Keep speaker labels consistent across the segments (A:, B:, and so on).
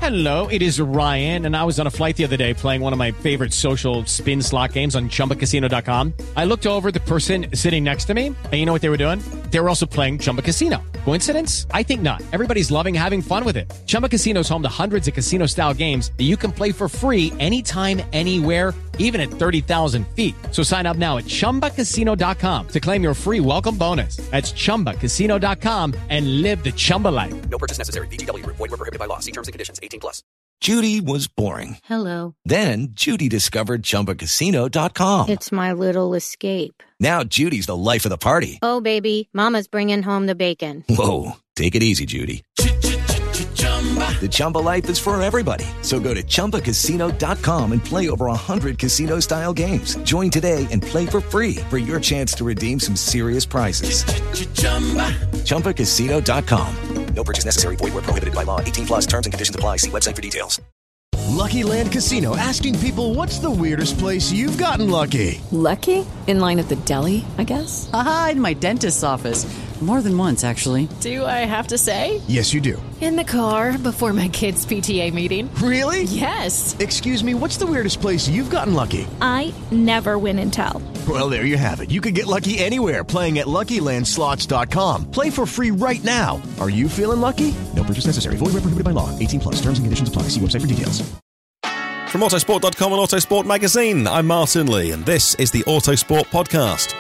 A: Hello, it is Ryan, and I was on a flight the other day playing one of my favorite social spin slot games on ChumbaCasino.com. I looked over at the person sitting next to me, and you know what they were doing? They were also playing Chumba Casino. Coincidence? I think not. Everybody's loving having fun with it. Chumba Casino is home to hundreds of casino-style games that you can play for free anytime, anywhere, even at 30,000 feet. So sign up now at ChumbaCasino.com to claim your free welcome bonus. That's ChumbaCasino.com and live the Chumba life.
B: No purchase necessary. VGW. Void where prohibited by law. See terms and conditions. 18+.
C: Judy was boring.
D: Hello.
C: Then Judy discovered ChumbaCasino.com.
D: It's my little escape.
C: Now Judy's the life of the party.
D: Oh, baby, mama's bringing home the bacon.
C: Whoa, take it easy, Judy. The Chumba life is for everybody. So go to ChumbaCasino.com and play over 100 casino-style games. Join today and play for free for your chance to redeem some serious prizes. ChumbaCasino.com.
B: No purchase necessary. Void where prohibited by law. 18+. Terms and conditions apply. See website for details.
E: Lucky Land Casino, asking people, what's the weirdest place you've gotten lucky?
F: Lucky? In line at the deli, I guess?
G: Aha, in my dentist's office. More than once, actually.
F: Do I have to say?
E: Yes, you do.
F: In the car before my kids' PTA meeting.
E: Really?
F: Yes.
E: Excuse me, what's the weirdest place you've gotten lucky?
H: I never win and tell.
E: Well, there you have it. You can get lucky anywhere, playing at LuckyLandSlots.com. Play for free right now. Are you feeling lucky? No purchase necessary. Void where prohibited by law. 18+. Terms and conditions apply. See website for details.
I: From Autosport.com and Autosport Magazine, I'm Martin Lee, and this is the Autosport Podcast.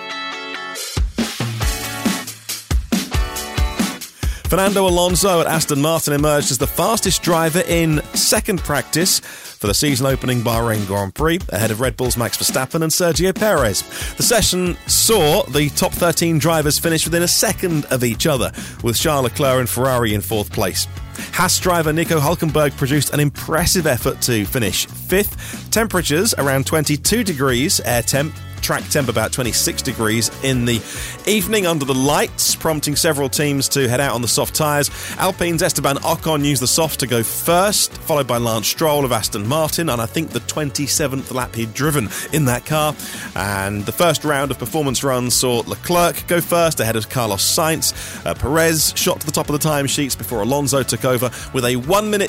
I: Fernando Alonso at Aston Martin emerged as the fastest driver in second practice for the season-opening Bahrain Grand Prix, ahead of Red Bull's Max Verstappen and Sergio Perez. The session saw the top 13 drivers finish within a second of each other, with Charles Leclerc and Ferrari in fourth place. Haas driver Nico Hülkenberg produced an impressive effort to finish fifth. Temperatures around 22 degrees, air temp, track temp about 26 degrees in the evening under the lights, prompting several teams to head out on the soft tyres. Alpine's Esteban Ocon used the soft to go first, followed by Lance Stroll of Aston Martin, and I think the 27th lap he'd driven in that car. And the first round of performance runs saw Leclerc go first ahead of Carlos Sainz. Perez shot to the top of the timesheets before Alonso took over with a 1 minute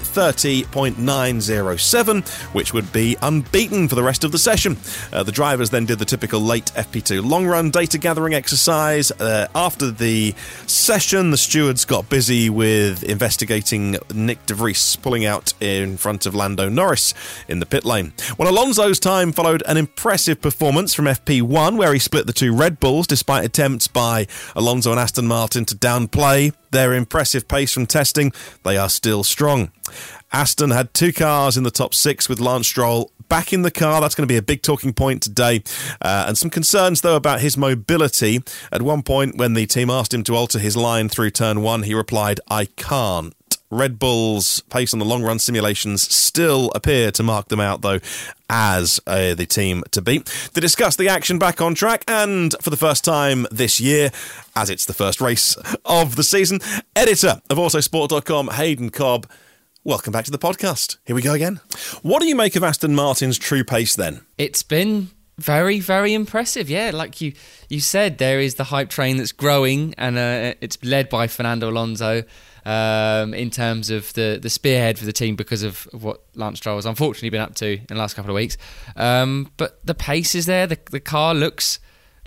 I: 30.907, which would be unbeaten for the rest of the session. The drivers then did the typical late FP2 long run data gathering exercise. After the session, the stewards got busy with investigating Nick De Vries pulling out in front of Lando Norris in the pit lane. Well, Alonso's time followed an impressive performance from FP1, where he split the two Red Bulls despite attempts by Alonso and Aston Martin to downplay their impressive pace from testing. They are still strong. Aston had two cars in the top six with Lance Stroll back in the car. That's going to be a big talking point today. And some concerns, though, about his mobility. At one point, when the team asked him to alter his line through turn one, he replied, "I can't." Red Bull's pace on the long-run simulations still appear to mark them out, though, as the team to beat. To discuss the action back on track, and for the first time this year, as it's the first race of the season, editor of Autosport.com, Hayden Cobb. Welcome back to the podcast. Here we go again. What do you make of Aston Martin's true pace then?
J: It's been very, very impressive. Yeah, like you said, there is the hype train that's growing, and it's led by Fernando Alonso in terms of the spearhead for the team because of what Lance Stroll has unfortunately been up to in the last couple of weeks. But the pace is there. The car looks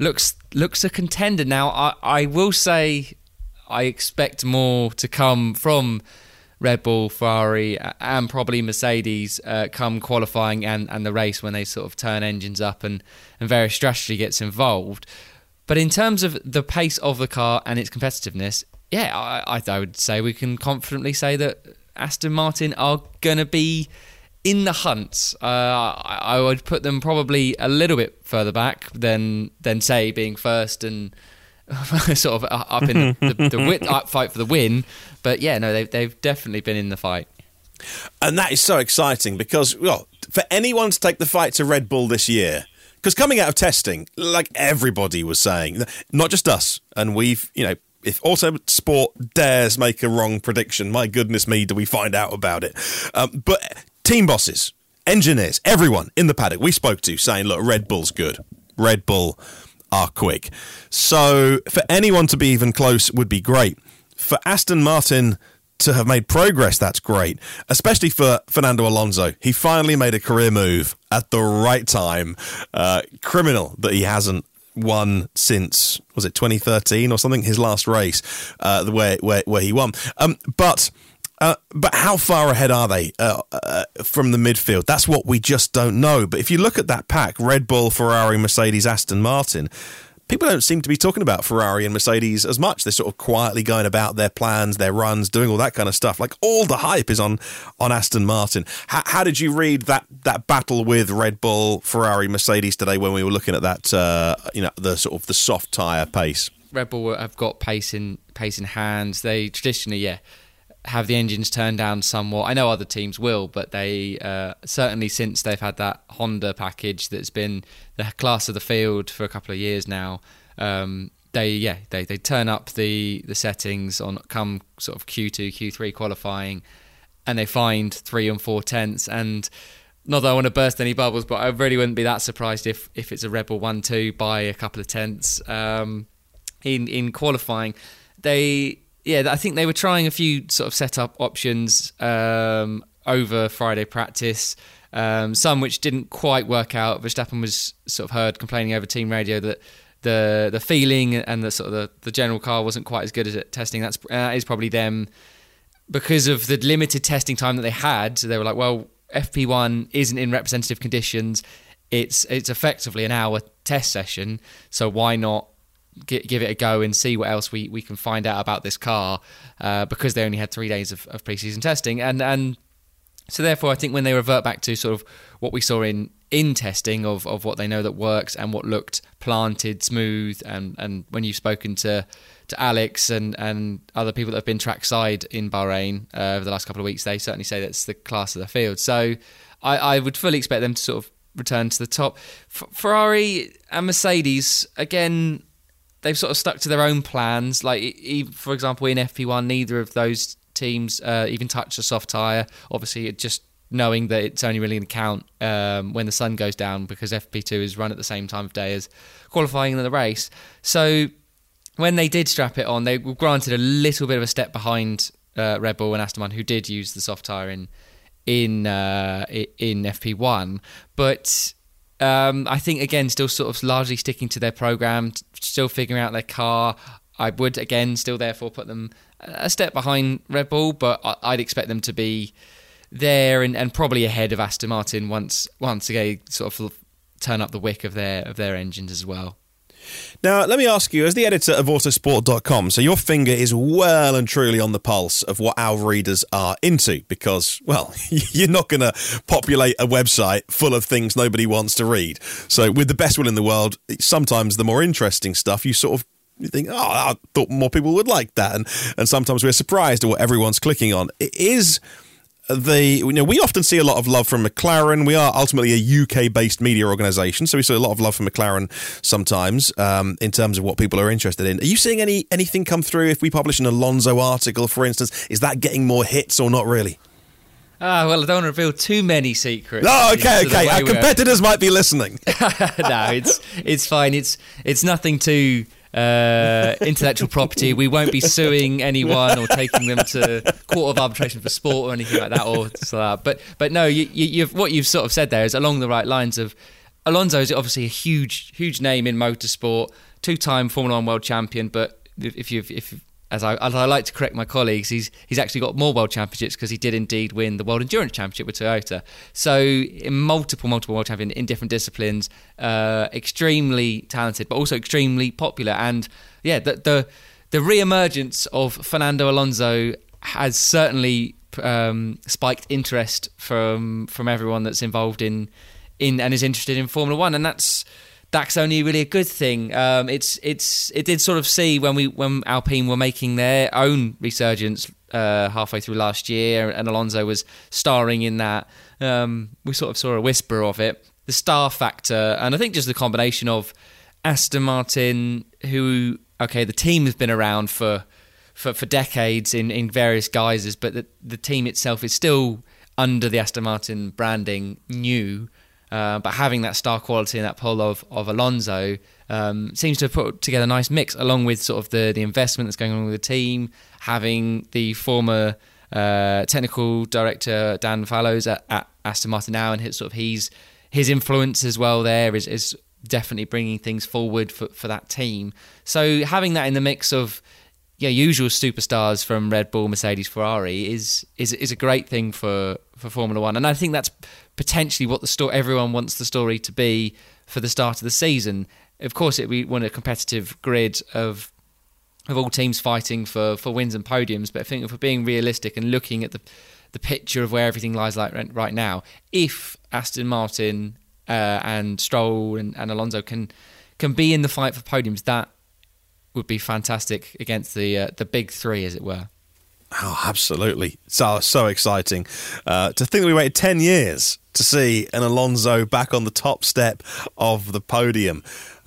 J: a contender. Now, I will say I expect more to come from Red Bull, Ferrari, and probably Mercedes come qualifying and the race when they sort of turn engines up and various strategy gets involved. But in terms of the pace of the car and its competitiveness, yeah, I would say we can confidently say that Aston Martin are going to be in the hunt. I would put them probably a little bit further back than say being first and sort of up in the fight for the win. But yeah, no, they've definitely been in the fight.
I: And that is so exciting because, well, for anyone to take the fight to Red Bull this year, because coming out of testing, like everybody was saying, not just us, and we've, if Autosport dares make a wrong prediction, my goodness me, do we find out about it. But team bosses, engineers, everyone in the paddock we spoke to saying, look, Red Bull's good. Red Bull are quick. So for anyone to be even close would be great. For Aston Martin to have made progress, that's great, especially for Fernando Alonso. He finally made a career move at the right time. Criminal that he hasn't won since, was it 2013 or something, his last race, where he won. But how far ahead are they from the midfield? That's what we just don't know. But if you look at that pack, Red Bull, Ferrari, Mercedes, Aston Martin, people don't seem to be talking about Ferrari and Mercedes as much. They're sort of quietly going about their plans, their runs, doing all that kind of stuff. Like, all the hype is on Aston Martin. How did you read that battle with Red Bull, Ferrari, Mercedes today when we were looking at that, the sort of the soft tyre pace?
J: Red Bull have got pace in hands. They traditionally, have the engines turned down somewhat. I know other teams will, but they certainly, since they've had that Honda package that's been the class of the field for a couple of years now, they turn up the settings on come sort of Q2, Q3 qualifying, and they find 3 and 4 tenths. And not that I want to burst any bubbles, but I really wouldn't be that surprised if it's a Red Bull 1-2 by a couple of tenths in qualifying. I think they were trying a few sort of setup options over Friday practice, some which didn't quite work out. Verstappen was sort of heard complaining over team radio that the feeling and the sort of the general car wasn't quite as good as at testing. That is probably them, because of the limited testing time that they had. So they were like, well, FP1 isn't in representative conditions. It's effectively an hour test session, so why not give it a go and see what else we can find out about this car, because they only had 3 days of pre-season testing, and so therefore I think when they revert back to sort of what we saw in testing of what they know that works and what looked planted, smooth, and when you've spoken to Alex and other people that have been trackside in Bahrain over the last couple of weeks, they certainly say that's the class of the field. So I would fully expect them to sort of return to the top. Ferrari and Mercedes, again, they've sort of stuck to their own plans. Like, for example, in FP1, neither of those teams even touched a soft tyre. Obviously, just knowing that it's only really going to count when the sun goes down, because FP2 is run at the same time of day as qualifying in the race. So when they did strap it on, they were granted a little bit of a step behind Red Bull and Aston Martin, who did use the soft tyre in FP1. But I think, again, still sort of largely sticking to their program, still figuring out their car. I would, again, still therefore put them a step behind Red Bull, but I'd expect them to be there and probably ahead of Aston Martin once again sort of turn up the wick of their engines as well.
I: Now, let me ask you, as the editor of Autosport.com, so your finger is well and truly on the pulse of what our readers are into, because, well, you're not going to populate a website full of things nobody wants to read. So with the best will in the world, sometimes the more interesting stuff, you think, I thought more people would like that. And sometimes we're surprised at what everyone's clicking on. It is we often see a lot of love from McLaren. We are ultimately a UK-based media organisation, so we see a lot of love from McLaren sometimes in terms of what people are interested in. Are you seeing anything come through? If we publish an Alonso article, for instance, is that getting more hits or not really?
J: Well, I don't want to reveal too many secrets.
I: Oh, okay. Our competitors might be listening.
J: No, it's fine. It's nothing too intellectual property. We won't be suing anyone or taking them to court of arbitration for sport or anything like that. Or so that. But no, you've what you've sort of said there is along the right lines of Alonso is obviously a huge name in motorsport, 2-time Formula 1 world champion. But if as I like to correct my colleagues, he's actually got more world championships because he did indeed win the World Endurance Championship with Toyota. So multiple world champion in different disciplines, extremely talented, but also extremely popular. And yeah, the re-emergence of Fernando Alonso has certainly spiked interest from everyone that's involved in and is interested in Formula 1, and that's only really a good thing. It did sort of see when Alpine were making their own resurgence halfway through last year, and Alonso was starring in that. We sort of saw a whisper of it. The star factor, and I think just the combination of Aston Martin, who the team has been around for decades in various guises, but the team itself is still under the Aston Martin branding new. But having that star quality and that pull of Alonso seems to have put together a nice mix, along with sort of the investment that's going on with the team, having the former technical director Dan Fallows at Aston Martin now, and his influence as well there is definitely bringing things forward for that team. So having that in the mix of usual superstars from Red Bull, Mercedes, Ferrari is a great thing for Formula One, and I think that's potentially what everyone wants the story to be for the start of the season. Of course, we want a competitive grid of all teams fighting for wins and podiums, but I think if we're being realistic and looking at the picture of where everything lies like right now, if Aston Martin and Stroll and Alonso can be in the fight for podiums, that would be fantastic against the big three, as it were.
I: Oh, absolutely. So exciting. To think that we waited 10 years to see an Alonso back on the top step of the podium.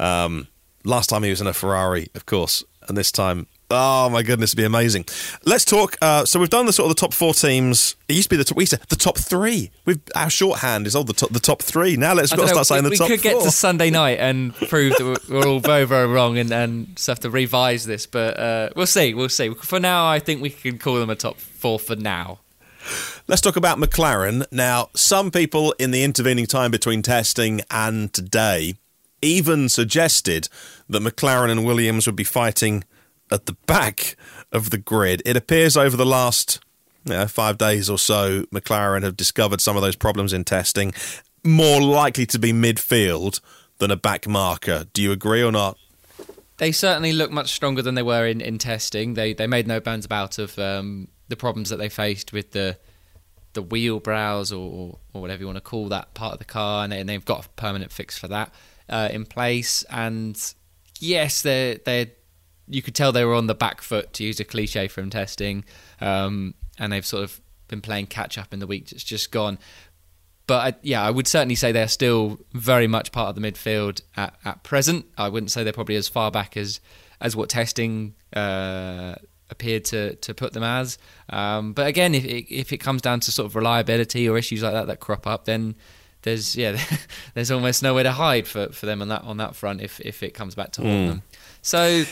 I: Last time he was in a Ferrari, of course, and this time, oh my goodness, it'd be amazing. Let's talk. So we've done the top 4 teams. It used to be the top 3. Our shorthand is the top 3. Now we've got to start saying the top 4.
J: We could get to Sunday night and prove that we're all very, very wrong and just have to revise this. But we'll see. For now, I think we can call them a top 4 for now.
I: Let's talk about McLaren. Now, some people in the intervening time between testing and today even suggested that McLaren and Williams would be fighting at the back of the grid. It appears over the last 5 days or so, McLaren have discovered some of those problems in testing, more likely to be midfield than a back marker. Do you agree or not?
J: They certainly look much stronger than they were in testing. They made no bones about of the problems that they faced with the wheel brows or whatever you want to call that part of the car, and they've got a permanent fix for that in place. And yes, you could tell they were on the back foot, to use a cliche from testing, and they've sort of been playing catch up in the week that's just gone. But I would certainly say they're still very much part of the midfield at present. I wouldn't say they're probably as far back as what testing appeared to put them as. But again, if it comes down to sort of reliability or issues like that crop up, then there's almost nowhere to hide for them on that front if it comes back to haunt them. So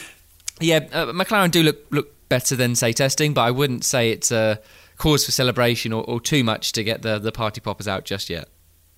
J: McLaren do look better than, say, testing, but I wouldn't say it's a cause for celebration or too much to get the party poppers out just yet.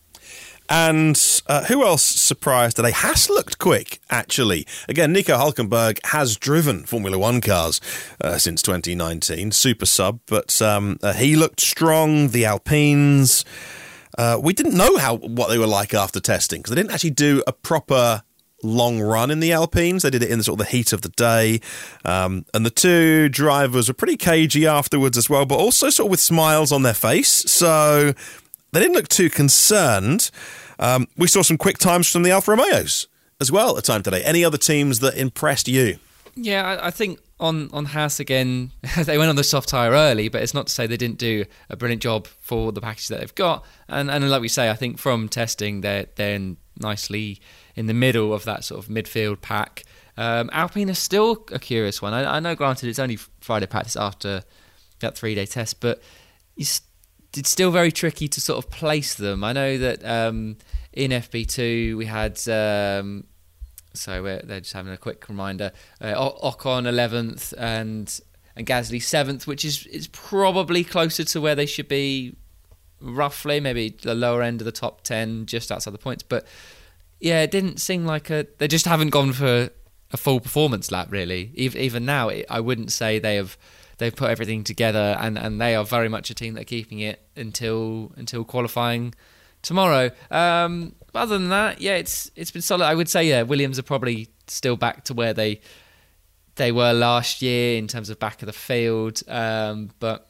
I: And who else surprised today? Haas looked quick, actually. Again, Nico Hülkenberg has driven Formula One cars since 2019, super sub, but he looked strong. The Alpines, we didn't know what they were like after testing, because they didn't actually do a proper long run in the Alpines. They did it in sort of the heat of the day, and the two drivers were pretty cagey afterwards as well, but also sort of with smiles on their face, so they didn't look too concerned. We saw some quick times from the Alfa Romeos as well at the time today. Any other teams that impressed you?
J: Yeah, I think on Haas again, they went on the soft tyre early, but it's not to say they didn't do a brilliant job for the package that they've got. And like we say, I think from testing, they're nicely in the middle of that sort of midfield pack. Alpine is still a curious one. I know, granted, it's only Friday practice after that 3-day test, but it's still very tricky to sort of place them. I know that in FP2 we had, they're just having a quick reminder, Ocon 11th and Gasly 7th, which is probably closer to where they should be, roughly, maybe the lower end of the top 10, just outside the points. But yeah, it didn't seem like they just haven't gone for a full performance lap, really. Even now, I wouldn't say they've put everything together, and they are very much a team that are keeping it until qualifying tomorrow. Other than that, it's been solid. I would say, Williams are probably still back to where they were last year in terms of back of the field, but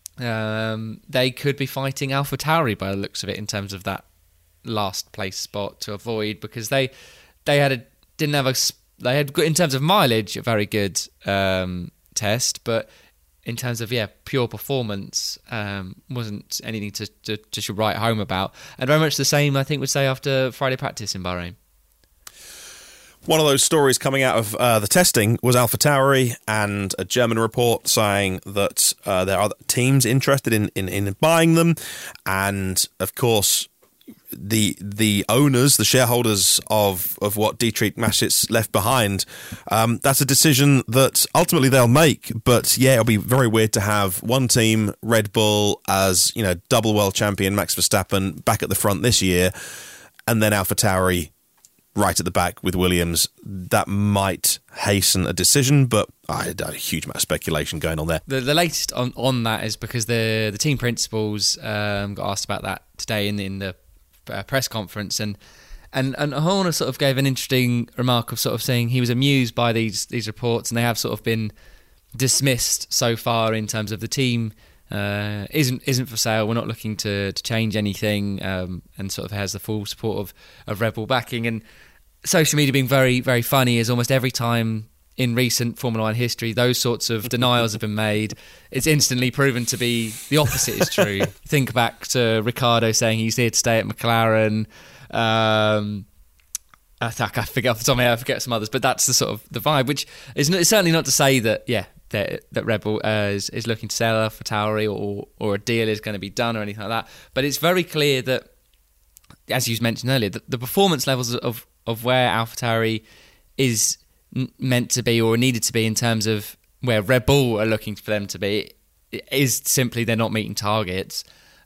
J: they could be fighting AlphaTauri by the looks of it in terms of that last place spot to avoid, because they had in terms of mileage a very good test, but in terms of pure performance, wasn't anything to write home about. And very much the same, I think, would say after Friday practice in Bahrain.
I: One of those stories coming out of the testing was AlphaTauri, and a German report saying that there are teams interested in buying them. And of course, the owners, the shareholders of what Dietrich Mateschitz left behind, that's a decision that ultimately they'll make. But yeah, it'll be very weird to have one team, Red Bull, as double world champion Max Verstappen back at the front this year, and then AlphaTauri right at the back with Williams. That might hasten a decision, but I had a huge amount of speculation going on there.
J: The latest on that is because the team principals got asked about that today in the press conference, and Horner sort of gave an interesting remark of sort of saying he was amused by these reports, and they have sort of been dismissed so far in terms of the team isn't for sale. We're not looking to change anything, and sort of has the full support of Red Bull backing. And social media being very, very funny is almost every time in recent Formula One history those sorts of denials have been made, it's instantly proven to be the opposite is true. Think back to Ricciardo saying he's here to stay at McLaren. I forget off the top of my head, I forget some others, but that's the sort of the vibe, which is certainly not to say that that Red Bull is looking to sell AlphaTauri or a deal is going to be done or anything like that. But it's very clear that, as you mentioned earlier, the performance levels of where AlphaTauri is meant to be or needed to be in terms of where Red Bull are looking for them to be is simply they're not meeting targets.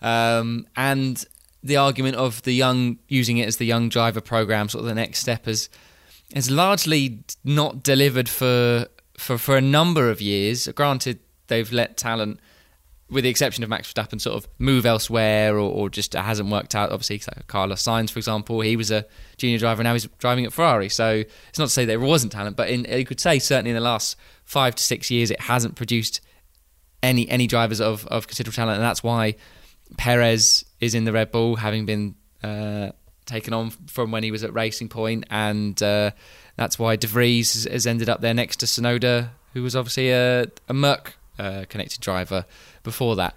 J: And the argument of using it as the young driver program, sort of the next step, has largely not delivered for a number of years. Granted, they've let talent, with the exception of Max Verstappen, sort of move elsewhere or just it hasn't worked out. Obviously, Carlos Sainz, for example, he was a junior driver and now he's driving at Ferrari. So it's not to say there wasn't talent, but you could say certainly in the last 5 to 6 years it hasn't produced any drivers of considerable talent, and that's why Perez is in the Red Bull, having been taken on from when he was at Racing Point, and that's why De Vries has ended up there next to Tsunoda, who was obviously a Merc connected driver before that.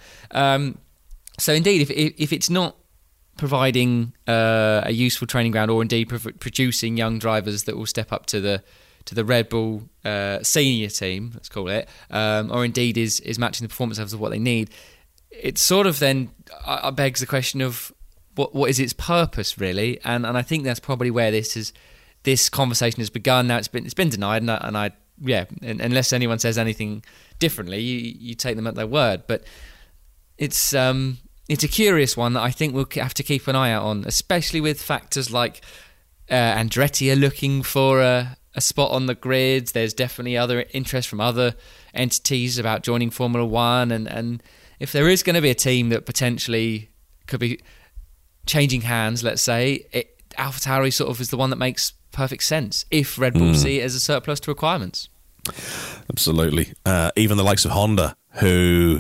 J: So indeed, if it's not providing a useful training ground, or indeed producing young drivers that will step up to the Red Bull senior team, let's call it, or indeed is matching the performance levels of what they need, it sort of then begs the question of what is its purpose really, and I think that's probably where this conversation has begun. Now it's been denied, and unless anyone says anything differently, you take them at their word. But it's a curious one that I think we'll have to keep an eye out on, especially with factors like Andretti are looking for a spot on the grid. There's definitely other interest from other entities about joining Formula One, and if there is going to be a team that potentially could be changing hands, let's say, AlphaTauri sort of is the one that makes perfect sense if Red Bull see it as a surplus to requirements.
I: Absolutely. Even the likes of Honda, who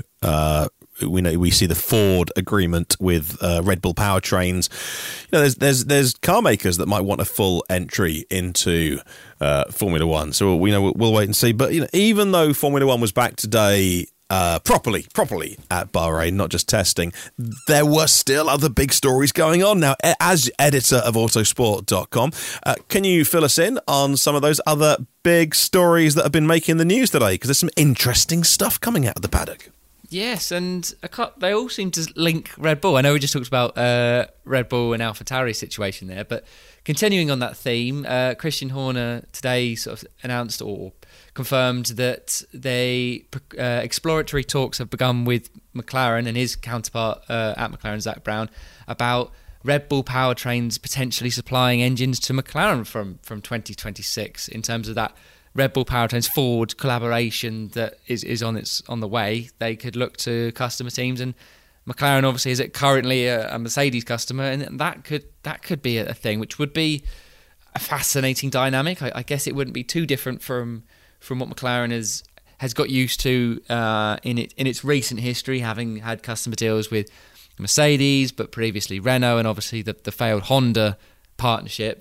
I: we see the Ford agreement with Red Bull powertrains. There's car makers that might want a full entry into Formula One. So we'll wait and see. But even though Formula One was back today, properly at Bahrain, not just testing, there were still other big stories going on. Now, as editor of Autosport.com, can you fill us in on some of those other big stories that have been making the news today? Because there's some interesting stuff coming out of the paddock.
J: Yes, and they all seem to link Red Bull. I know we just talked about Red Bull and AlphaTauri situation there, but continuing on that theme, Christian Horner today sort of announced or confirmed that exploratory talks have begun with McLaren and his counterpart at McLaren, Zak Brown, about Red Bull powertrains potentially supplying engines to McLaren from 2026 in terms of that Red Bull powertrains Ford collaboration that is on the way. They could look to customer teams, and McLaren obviously is currently a Mercedes customer, and that could be a thing, which would be a fascinating dynamic. I guess it wouldn't be too different from what McLaren has got used to in its recent history, having had customer deals with Mercedes, but previously Renault, and obviously the failed Honda partnership.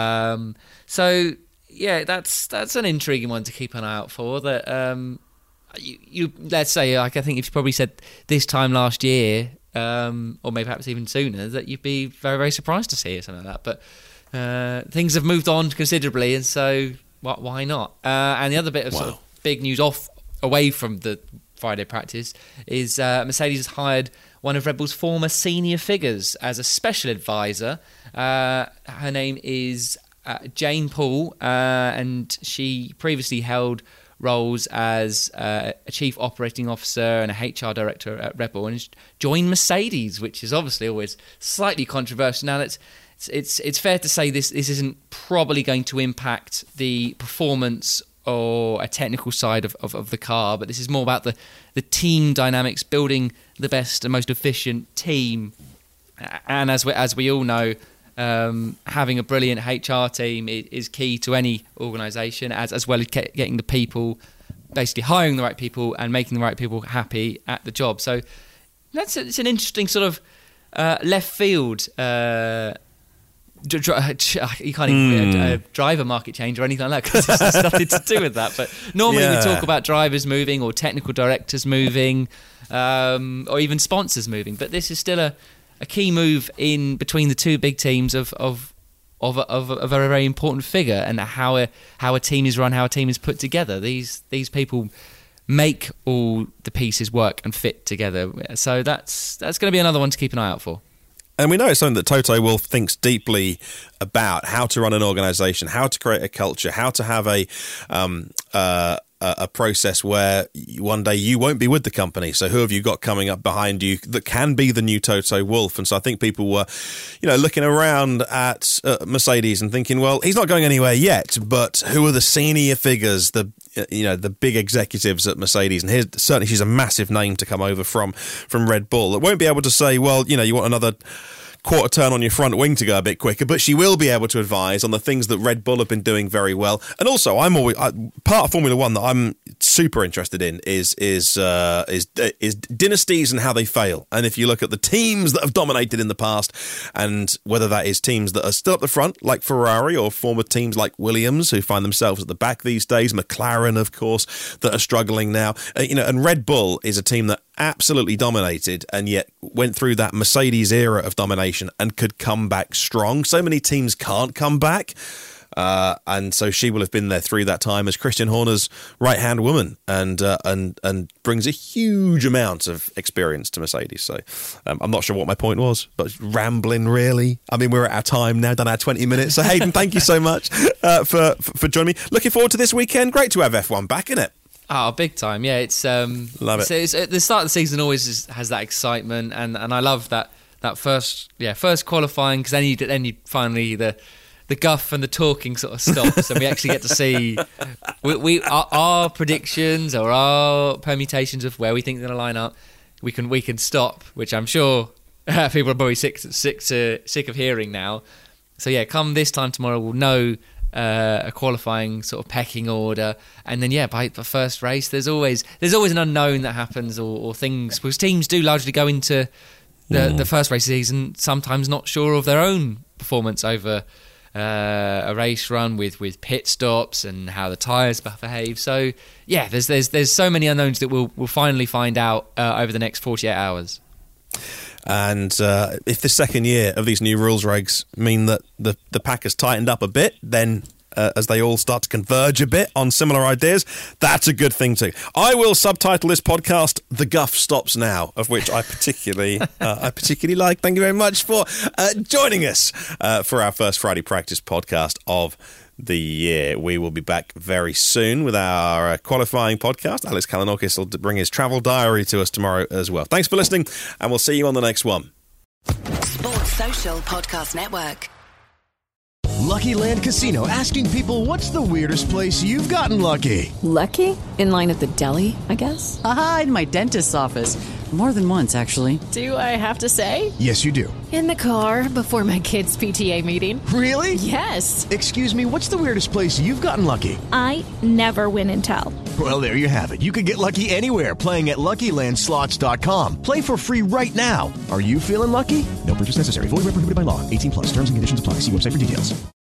J: So yeah, that's an intriguing one to keep an eye out for. That you let's say, like, I think if you probably said this time last year, or maybe perhaps even sooner, that you'd be very, very surprised to see something like that. But things have moved on considerably, and so why not? And the other bit of sort of big news away from the Friday practice is Mercedes has hired one of Red Bull's former senior figures as a special advisor. Her name is Jane Paul, and she previously held roles as a chief operating officer and a HR director at Red Bull, and joined Mercedes, which is obviously always slightly controversial. Now, it's fair to say this isn't probably going to impact the performance or a technical side of the car, but this is more about the team dynamics, building the best and most efficient team. And as we all know, having a brilliant HR team is key to any organisation, as well as getting the people, basically hiring the right people and making the right people happy at the job. So it's an interesting sort of left field. You can't even driver market change or anything like that, because it has nothing to do with that. But normally we talk about drivers moving or technical directors moving, or even sponsors moving. But this is still a key move in between the two big teams of a very, very important figure, and how a team is run, how a team is put together. These people make all the pieces work and fit together. So that's going to be another one to keep an eye out for.
I: And we know it's something that Toto Wolff thinks deeply about: how to run an organisation, how to create a culture, how to have a process where one day you won't be with the company. So who have you got coming up behind you that can be the new Toto Wolff? And so I think people were, looking around at Mercedes and thinking, well, he's not going anywhere yet, but who are the senior figures, the big executives at Mercedes? And certainly she's a massive name to come over from Red Bull that won't be able to say, well, you want another quarter turn on your front wing to go a bit quicker, but she will be able to advise on the things that Red Bull have been doing very well. And also, part of Formula One that I'm super interested in is dynasties and how they fail. And if you look at the teams that have dominated in the past, and whether that is teams that are still up the front like Ferrari, or former teams like Williams who find themselves at the back these days, McLaren, of course, that are struggling now. And Red Bull is a team that absolutely dominated and yet went through that Mercedes era of domination and could come back strong. So many teams can't come back. And so she will have been there through that time as Christian Horner's right-hand woman, and brings a huge amount of experience to Mercedes. So I'm not sure what my point was, but rambling really. I mean, we're at our time now, done our 20 minutes. So Hayden, thank you so much for joining me. Looking forward to this weekend. Great to have F1 back, isn't it?
J: Oh, big time! Yeah, it's
I: love it.
J: So it's, at the start of the season always has that excitement, and I love that first qualifying, because then you finally the guff and the talking sort of stops, and we actually get to see our predictions or our permutations of where we think they're going to line up. We can stop, which I'm sure people are probably sick of hearing now. So yeah, come this time tomorrow, we'll know a qualifying sort of pecking order, and then by the first race there's always an unknown that happens, or things, because teams do largely go into the first race season sometimes not sure of their own performance over a race run with pit stops and how the tyres behave. So yeah, there's so many unknowns that we'll finally find out over the next 48 hours.
I: And if the second year of these new rules regs mean that the pack has tightened up a bit, then as they all start to converge a bit on similar ideas, that's a good thing too. I will subtitle this podcast "The Guff Stops Now," of which I particularly like. Thank you very much for joining us for our first Friday practice podcast of the year. We will be back very soon with our qualifying podcast. Alex Kalinokis will bring his travel diary to us tomorrow as well. Thanks for listening, and we'll see you on the next one.
K: Sports Social Podcast Network.
E: Lucky Land Casino, asking people, what's the weirdest place you've gotten lucky?
F: Lucky? In line at the deli, I guess?
G: Aha, in my dentist's office. More than once, actually.
F: Do I have to say?
E: Yes, you do.
F: In the car before my kids' PTA meeting.
E: Really?
F: Yes.
E: Excuse me, what's the weirdest place you've gotten lucky?
H: I never win and tell.
E: Well, there you have it. You can get lucky anywhere, playing at LuckyLandSlots.com. Play for free right now. Are you feeling lucky? No purchase necessary. Void where prohibited by law. 18+. Terms and conditions apply. See website for details.